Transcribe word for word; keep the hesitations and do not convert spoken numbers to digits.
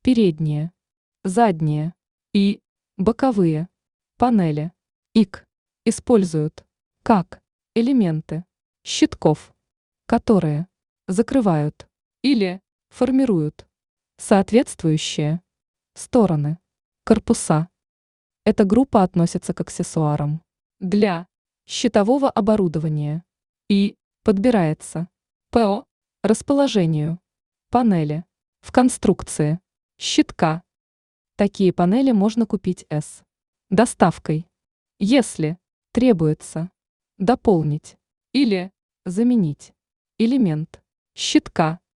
передние, задние и боковые панели И К используют как элементы щитков, которые закрывают или формируют соответствующие стороны корпуса. Эта группа относится к аксессуарам для щитового оборудования и подбирается по расположению панели в конструкции щитка. Такие панели можно купить с доставкой, если требуется дополнить или заменить элемент щитка